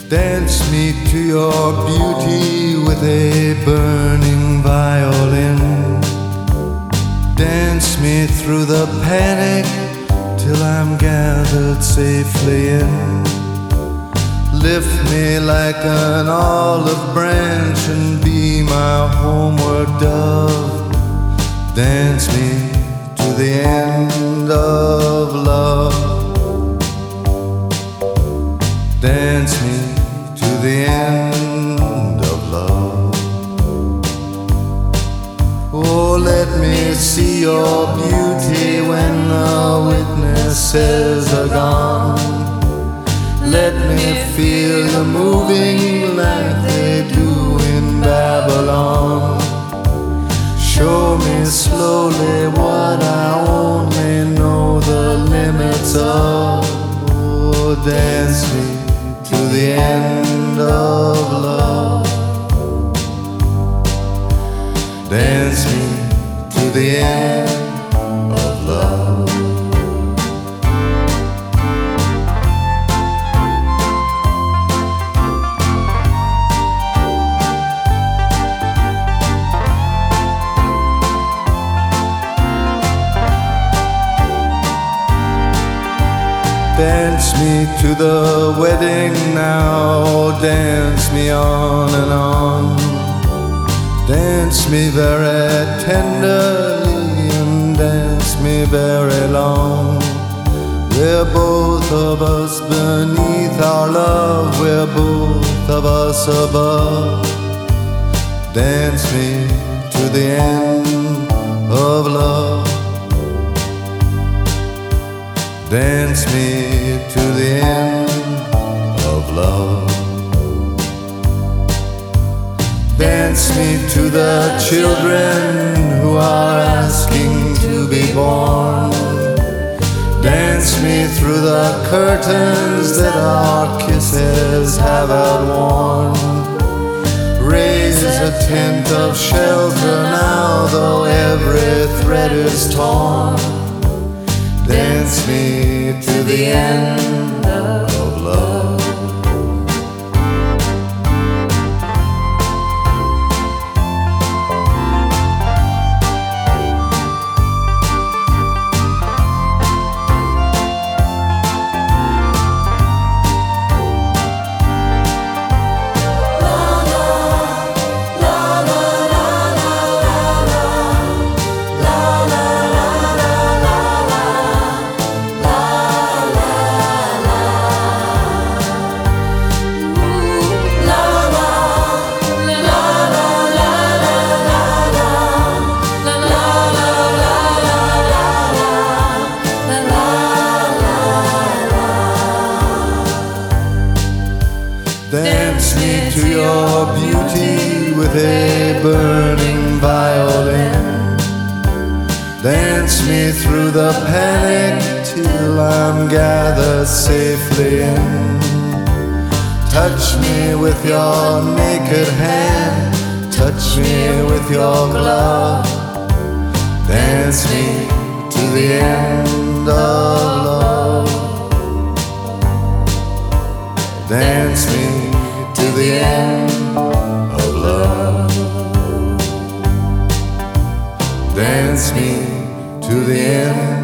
Dance me to your beauty with a burning violin. Dance me through the panic till I'm gathered safely in. Lift me like an olive branch and be my homeward dove. Dance me to the end of love. Dance me to the end of love. Oh, let me see your beauty when the witnesses are gone. Let me feel you moving like they do in Babylon. Show me slowly what I only know the limits of. Oh, dance me to the end of love. Dance me to the end of love. Dance me to the wedding now, dance me on and on. Dance me very tenderly and dance me very long. We're both of us beneath our love, we're both of us above. Dance me to the end of love. Dance me to the end of love. Dance me to the children who are asking to be born. Dance me through the curtains that our kisses have outworn. Raise a tent of shelter now, though every thread is torn. Dance me to the end of love. Dance me to your beauty with a burning violin. Dance me through the panic till I'm gathered safely in. Touch me with your naked hand, touch me with your glove. Dance me to the end of love. Dance me to the end of love. Dance me to the end